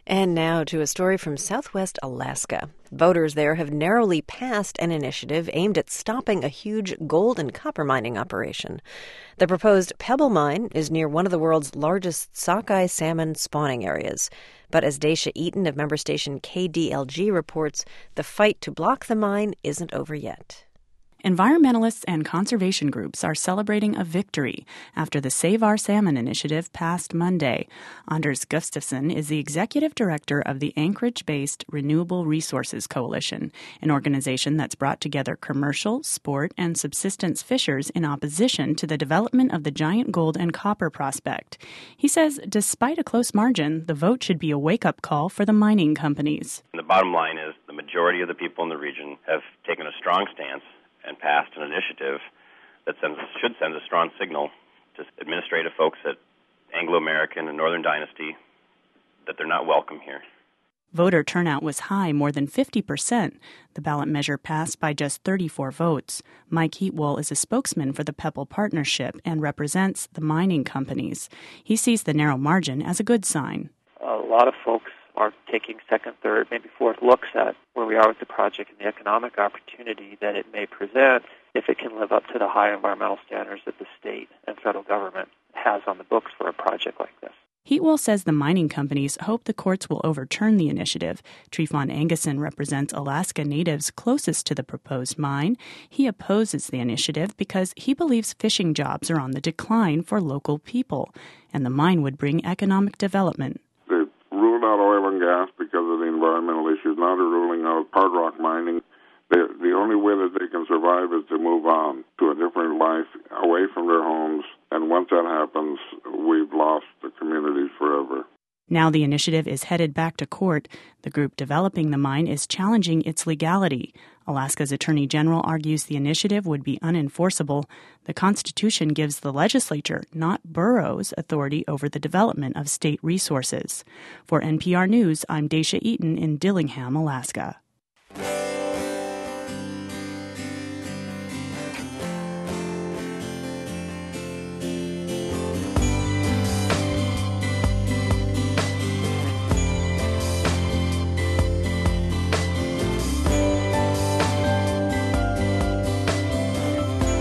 And now to a story from Southwest Alaska. Voters there have narrowly passed an initiative aimed at stopping a huge gold and copper mining operation. The proposed Pebble Mine is near one of the world's largest sockeye salmon spawning areas. But as Dacia Eaton of member station KDLG reports, the fight to block the mine isn't over yet. Environmentalists and conservation groups are celebrating a victory after the Save Our Salmon initiative passed Monday. Anders Gustafsson is the executive director of the Anchorage-based Renewable Resources Coalition, an organization that's brought together commercial, sport, and subsistence fishers in opposition to the development of the giant gold and copper prospect. He says despite a close margin, the vote should be a wake-up call for the mining companies. The bottom line is the majority of the people in the region have taken a strong stance and passed an initiative that should send a strong signal to administrative folks at Anglo American and Northern Dynasty that they're not welcome here. Voter turnout was high, more than 50%. The ballot measure passed by just 34 votes. Mike Heatwell is a spokesman for the Pebble Partnership and represents the mining companies. He sees the narrow margin as a good sign. A lot of folks are taking second, third, maybe fourth looks at where we are with the project and the economic opportunity that it may present if it can live up to the high environmental standards that the state and federal government has on the books for a project like this. Heatwell says the mining companies hope the courts will overturn the initiative. Trifon Anguson represents Alaska natives closest to the proposed mine. He opposes the initiative because he believes fishing jobs are on the decline for local people, and the mine would bring economic development. Ruled out oil and gas because of the environmental issues. Now they're ruling out hard rock mining. The only way that they can survive is to move on to a different life away from their homes. And once that happens, we've lost the communities forever. Now the initiative is headed back to court. The group developing the mine is challenging its legality. Alaska's Attorney General argues the initiative would be unenforceable. The Constitution gives the legislature, not boroughs, authority over the development of state resources. For NPR News, I'm Dacia Eaton in Dillingham, Alaska.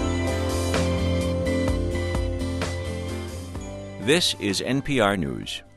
This is NPR News.